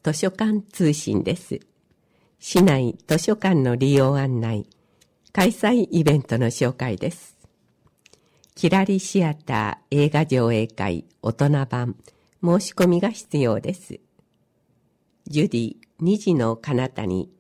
図書館通信です。市内図書館の利用案内、開催イベントの紹介です。キラリシアター映画上映会大人版、申し込みが必要です。ジュディ2時の彼方に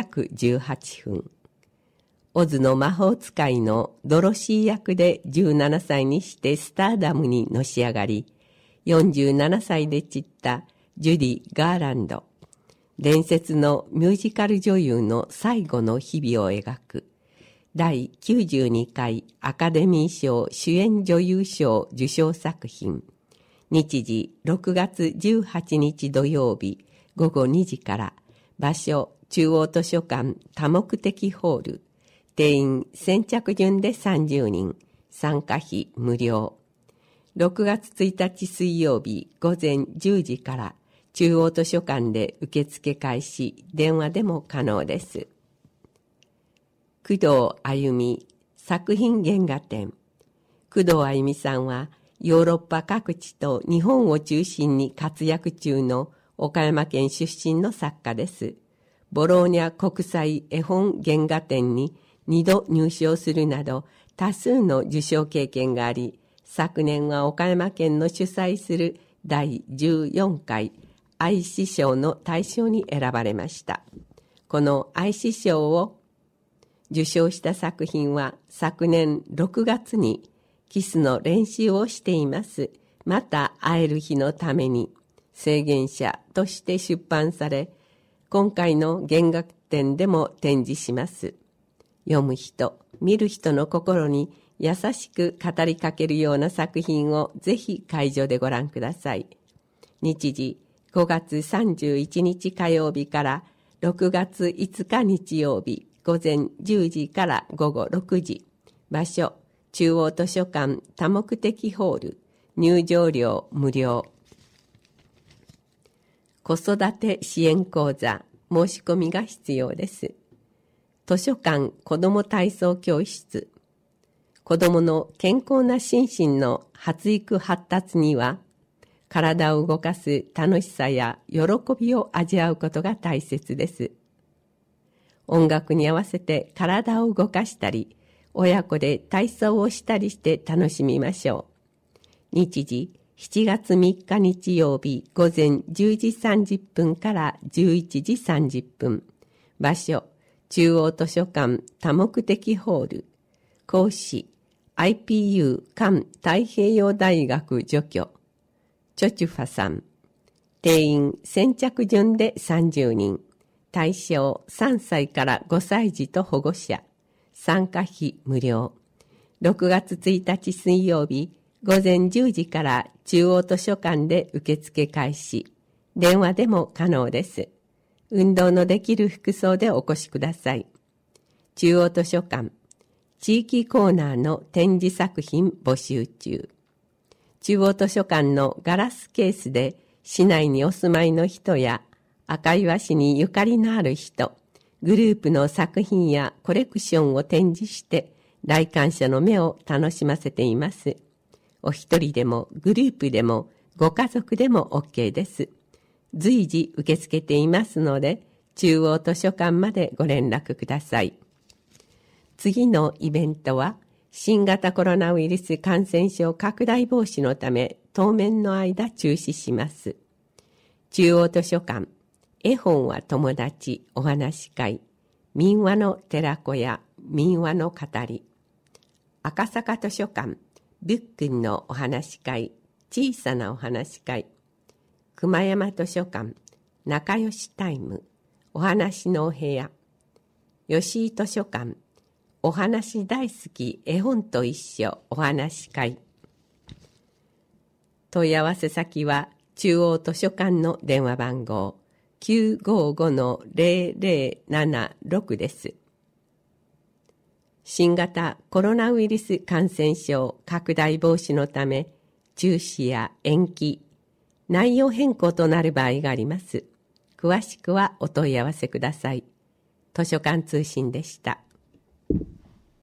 118分。オズの魔法使いのドロシー役で17歳にしてスターダムにのし上がり、47歳で散ったジュディ・ガーランド。伝説のミュージカル女優の最後の日々を描く第92回アカデミー賞主演女優賞受賞作品。日時6月18日土曜日午後2時から、場所中央図書館多目的ホール。定員先着順で30人、参加費無料。6月1日水曜日午前10時から、中央図書館で受付開始、電話でも可能です。工藤あゆみ作品原画展。工藤あゆみさんは、ヨーロッパ各地と日本を中心に活躍中の岡山県出身の作家です。ボローニャ国際絵本原画展に2度入賞するなど多数の受賞経験があり、昨年は岡山県の主催する第14回愛詩賞の大賞に選ばれました。この愛詩賞を受賞した作品は昨年6月にキスの練習をしています。また会える日のために制限者として出版され、今回の原画展でも展示します。読む人、見る人の心に優しく語りかけるような作品をぜひ会場でご覧ください。日時5月31日火曜日から6月5日日曜日午前10時から午後6時。場所中央図書館多目的ホール。入場料無料。子育て支援講座申し込みが必要です。図書館子ども体操教室。子どもの健康な心身の発育発達には、体を動かす楽しさや喜びを味わうことが大切です。音楽に合わせて体を動かしたり、親子で体操をしたりして楽しみましょう。日時7月3日日曜日午前10時30分から11時30分。場所中央図書館多目的ホール。講師 IPU 環太平洋大学助教チョチュファさん。定員先着順で30人。対象3歳から5歳児と保護者。参加費無料。6月1日水曜日午前10時から中央図書館で受付開始。電話でも可能です。運動のできる服装でお越しください。中央図書館、地域コーナーの展示作品募集中。中央図書館のガラスケースで市内にお住まいの人や赤岩市にゆかりのある人、グループの作品やコレクションを展示して来館者の目を楽しませています。お一人でもグループでもご家族でも OK です。随時受け付けていますので、中央図書館までご連絡ください。次のイベントは、新型コロナウイルス感染症拡大防止のため、当面の間中止します。中央図書館、絵本は友達お話し会、民話の寺子屋民話の語り、赤坂図書館、ブックンのお話し会、小さなお話し会、熊山図書館仲良しタイムお話のお部屋、吉井図書館お話大好き絵本と一緒お話し会。問い合わせ先は中央図書館の電話番号 955-0076 です。新型コロナウイルス感染症拡大防止のため中止や延期、内容変更となる場合があります。詳しくはお問い合わせください。図書館通信でした。